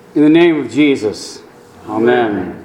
In the name of Jesus, Amen.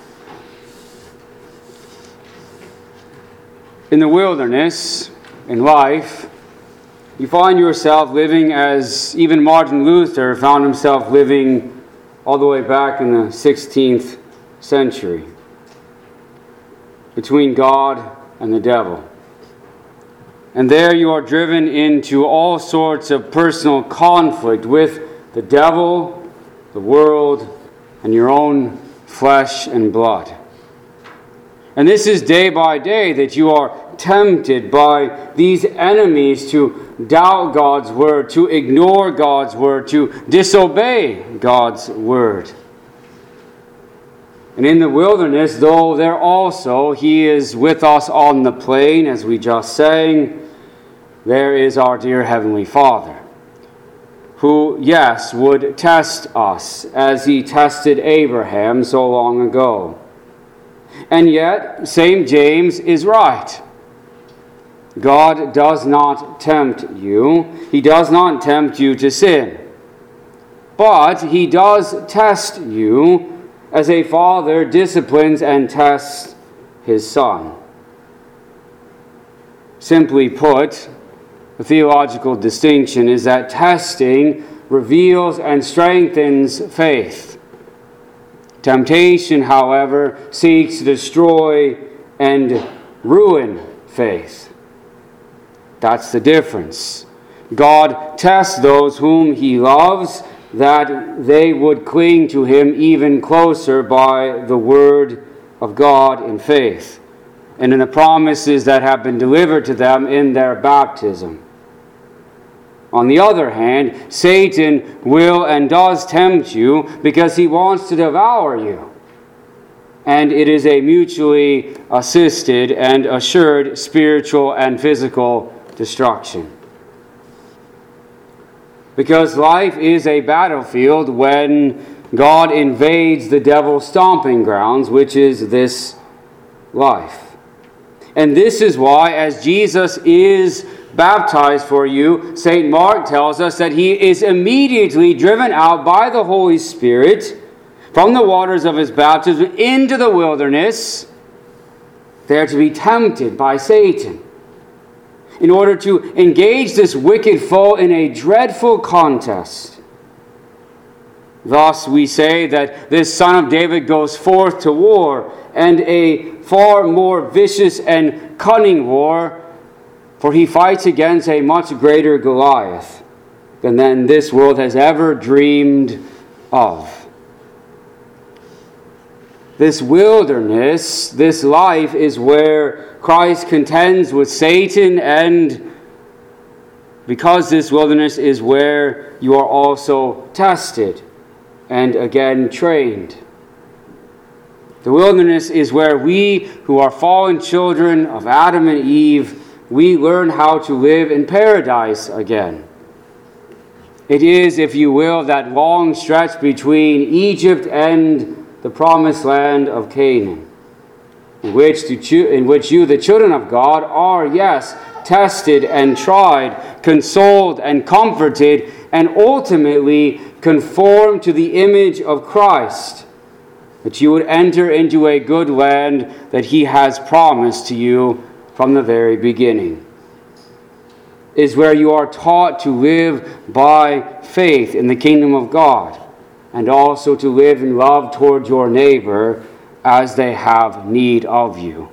In the wilderness, in life, you find yourself living as even Martin Luther found himself living all the way back in the 16th century, between God and the devil. And there you are driven into all sorts of personal conflict with the devil, the world, and your own flesh and blood. And this is day by day that you are tempted by these enemies to doubt God's word, to ignore God's word, to disobey God's word. And in the wilderness, though there also He is with us on the plain, as we just sang, there is our dear Heavenly Father, who, yes, would test us as He tested Abraham so long ago. And yet, St. James is right. God does not tempt you. He does not tempt you to sin. But He does test you as a father disciplines and tests his son. Simply put, the theological distinction is that testing reveals and strengthens faith. Temptation, however, seeks to destroy and ruin faith. That's the difference. God tests those whom He loves, that they would cling to Him even closer by the Word of God in faith, and in the promises that have been delivered to them in their baptism. On the other hand, Satan will and does tempt you because he wants to devour you. And it is a mutually assisted and assured spiritual and physical destruction. Because life is a battlefield when God invades the devil's stomping grounds, which is this life. And this is why, as Jesus is baptized for you, St. Mark tells us that He is immediately driven out by the Holy Spirit from the waters of His baptism into the wilderness, there to be tempted by Satan, in order to engage this wicked foe in a dreadful contest. Thus we say that this Son of David goes forth to war, and a far more vicious and cunning war, for he fights against a much greater Goliath than this world has ever dreamed of. This wilderness, this life, is where Christ contends with Satan, and because this wilderness is where you are also tested and again trained. The wilderness is where we, who are fallen children of Adam and Eve, we learn how to live in paradise again. It is, if you will, that long stretch between Egypt and the promised land of Canaan, in which you, the children of God, are, yes, tested and tried, consoled and comforted, and ultimately conformed to the image of Christ, that you would enter into a good land that He has promised to you from the very beginning. Is where you are taught to live by faith in the kingdom of God, and also to live in love toward your neighbor as they have need of you.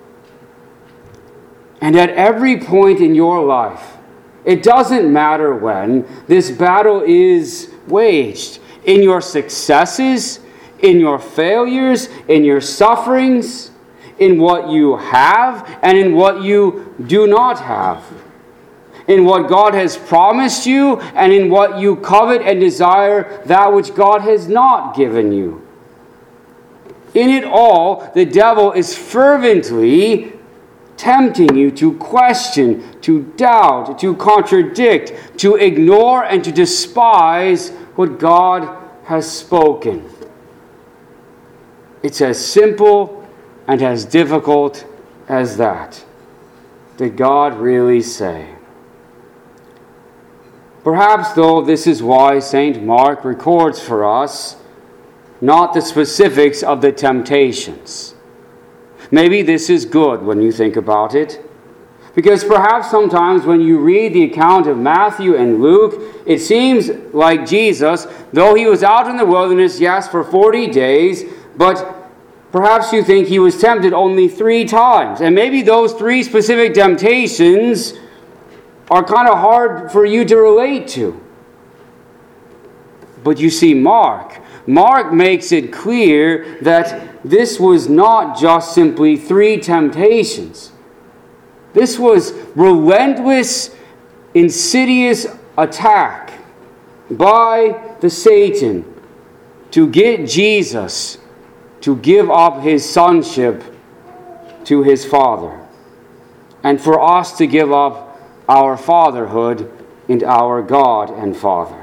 And at every point in your life, it doesn't matter when, this battle is waged. In your successes, in your failures, in your sufferings, in what you have and in what you do not have, in what God has promised you and in what you covet and desire that which God has not given you. In it all, the devil is fervently tempting you to question, to doubt, to contradict, to ignore, and to despise what God has spoken. It's as simple and as difficult as that. Did God really say? Perhaps, though, this is why St. Mark records for us not the specifics of the temptations. Maybe this is good when you think about it, because perhaps sometimes when you read the account of Matthew and Luke, it seems like Jesus, though he was out in the wilderness, yes, for 40 days, but perhaps you think he was tempted only 3 times. And maybe those 3 specific temptations are kind of hard for you to relate to. But you see, Mark makes it clear that this was not just simply 3 temptations. This was relentless, insidious attack by the Satan to get Jesus to give up his sonship to his Father, and for us to give up our fatherhood and our God and Father.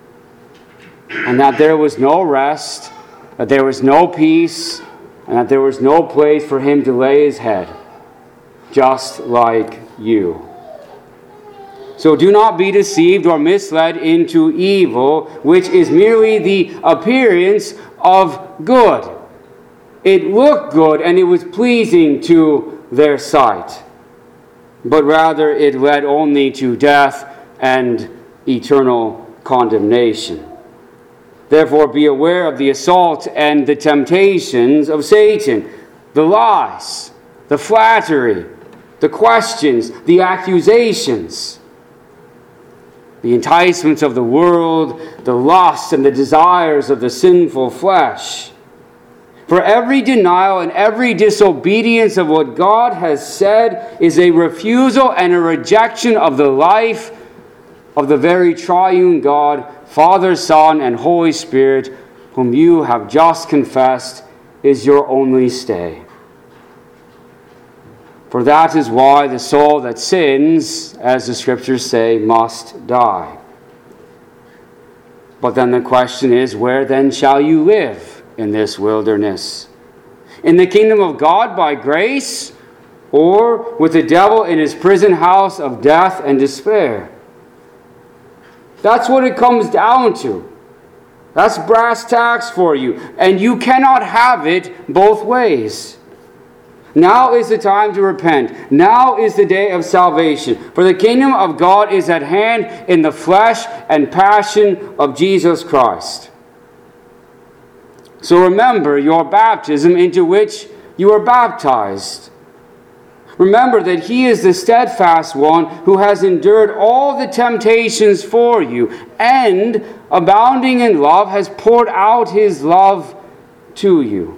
And that there was no rest, that there was no peace, and that there was no place for him to lay his head, just like you. So do not be deceived or misled into evil, which is merely the appearance of good. It looked good and it was pleasing to their sight, but rather it led only to death and eternal condemnation. Therefore, be aware of the assault and the temptations of Satan, the lies, the flattery, the questions, the accusations, the enticements of the world, the lusts and the desires of the sinful flesh. For every denial and every disobedience of what God has said is a refusal and a rejection of the life of the very triune God, Father, Son, and Holy Spirit, whom you have just confessed is your only stay. For that is why the soul that sins, as the Scriptures say, must die. But then the question is, where then shall you live in this wilderness? In the kingdom of God by grace, or with the devil in his prison house of death and despair? That's what it comes down to. That's brass tacks for you. And you cannot have it both ways. Now is the time to repent. Now is the day of salvation. For the kingdom of God is at hand in the flesh and passion of Jesus Christ. So remember your baptism into which you are baptized. Remember that He is the steadfast one who has endured all the temptations for you, and, abounding in love, has poured out His love to you.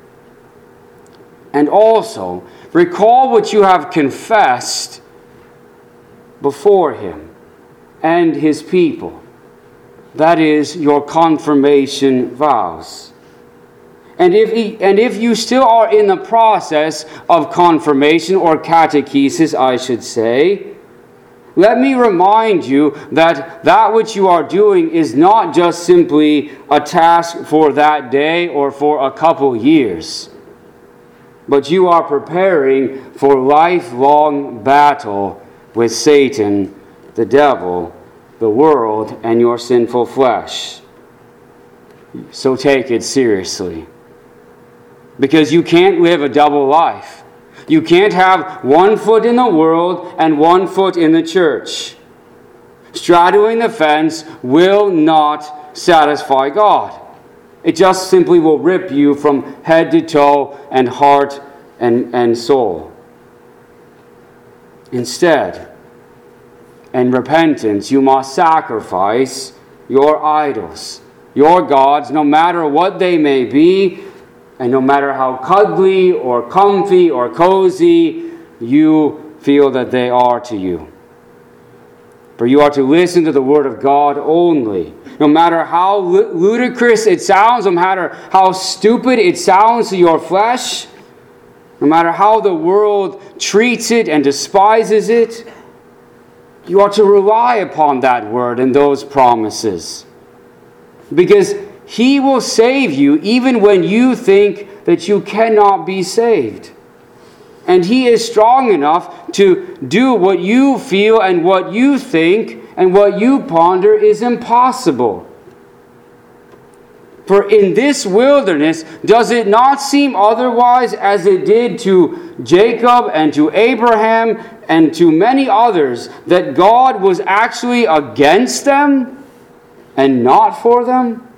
And also, recall what you have confessed before Him and His people. That is, your confirmation vows. And if you still are in the process of confirmation or catechesis, I should say, let me remind you that which you are doing is not just simply a task for that day or for a couple years, but you are preparing for lifelong battle with Satan, the devil, the world, and your sinful flesh. So take it seriously. Because you can't live a double life. You can't have one foot in the world and one foot in the church. Straddling the fence will not satisfy God. It just simply will rip you from head to toe and heart and soul. Instead, in repentance, you must sacrifice your idols, your gods, no matter what they may be, and no matter how cuddly or comfy or cozy you feel that they are to you. For you are to listen to the Word of God only. No matter how ludicrous it sounds, no matter how stupid it sounds to your flesh, no matter how the world treats it and despises it, you are to rely upon that Word and those promises. Because He will save you even when you think that you cannot be saved. And He is strong enough to do what you feel and what you think and what you ponder is impossible. For in this wilderness, does it not seem otherwise as it did to Jacob and to Abraham and to many others, that God was actually against them and not for them?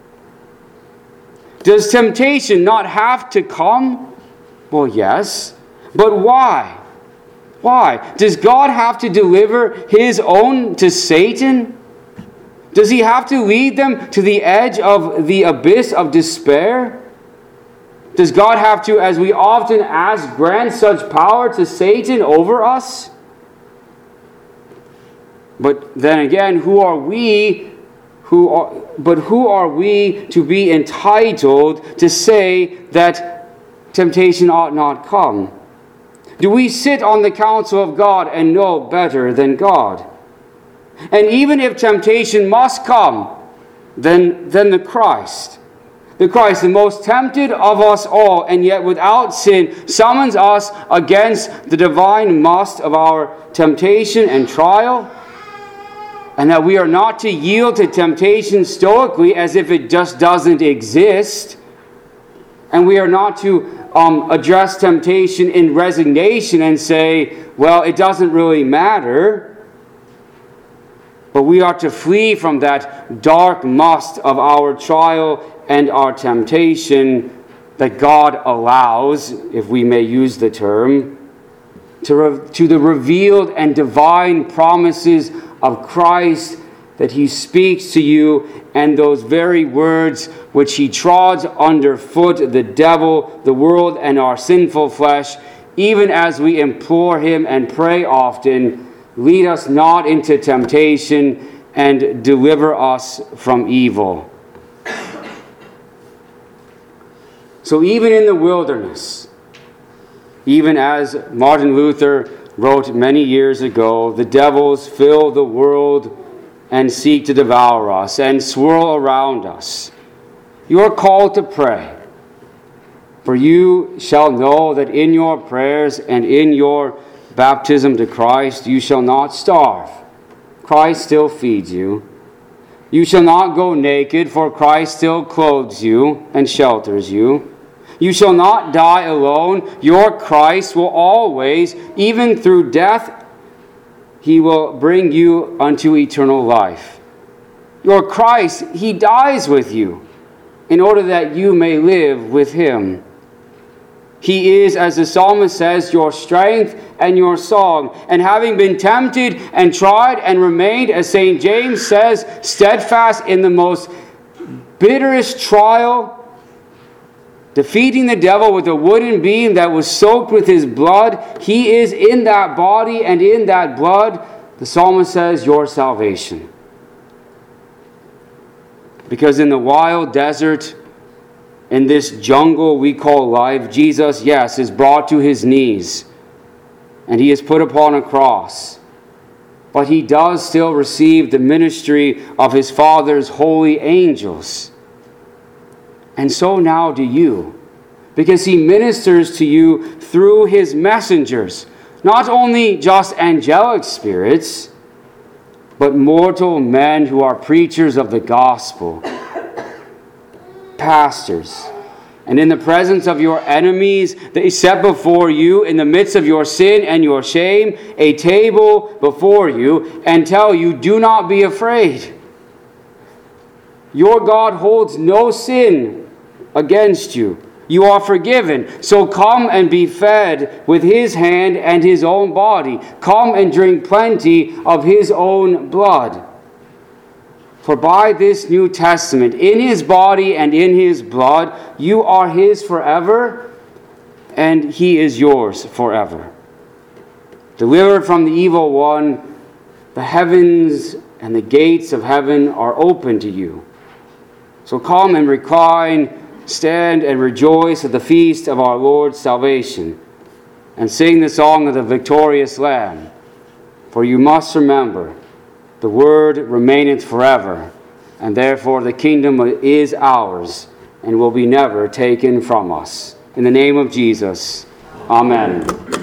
Does temptation not have to come? Well, yes. But why? Why? Does God have to deliver His own to Satan? Does He have to lead them to the edge of the abyss of despair? Does God have to, as we often ask, grant such power to Satan over us? But then again, who are we to be entitled to say that temptation ought not come? Do we sit on the counsel of God and know better than God? And even if temptation must come, then the Christ, the most tempted of us all, and yet without sin, summons us against the divine must of our temptation and trial, and that we are not to yield to temptation stoically as if it just doesn't exist, and we are not to address temptation in resignation and say, well, it doesn't really matter. But we are to flee from that dark must of our trial and our temptation that God allows, if we may use the term, to the revealed and divine promises of Christ that He speaks to you, and those very words which He trods underfoot the devil, the world, and our sinful flesh, even as we implore Him and pray often, lead us not into temptation, and deliver us from evil. So even in the wilderness, even as Martin Luther wrote many years ago, the devils fill the world and seek to devour us and swirl around us. You are called to pray. For you shall know that in your prayers and in your baptism to Christ, you shall not starve. Christ still feeds you. You shall not go naked, for Christ still clothes you and shelters you. You shall not die alone. Your Christ will always, even through death, He will bring you unto eternal life. Your Christ, He dies with you in order that you may live with Him. He is, as the psalmist says, your strength and your song. And having been tempted and tried and remained, as St. James says, steadfast in the most bitterest trial, defeating the devil with a wooden beam that was soaked with his blood, He is in that body and in that blood, the psalmist says, your salvation. Because in the wild desert, in this jungle we call life, Jesus, yes, is brought to His knees, and He is put upon a cross. But He does still receive the ministry of His Father's holy angels. And so now do you, because He ministers to you through His messengers, not only just angelic spirits, but mortal men who are preachers of the gospel, pastors. And in the presence of your enemies, they set before you, in the midst of your sin and your shame, a table before you, and tell you, do not be afraid. Your God holds no sin against you. You are forgiven. So come and be fed with His hand and His own body. Come and drink plenty of His own blood. For by this New Testament, in His body and in His blood, you are His forever, and He is yours forever. Delivered from the evil one, the heavens and the gates of heaven are open to you. So come and recline, stand and rejoice at the feast of our Lord's salvation, and sing the song of the victorious Lamb. For you must remember, the word remaineth forever, and therefore the kingdom is ours and will be never taken from us. In the name of Jesus, amen.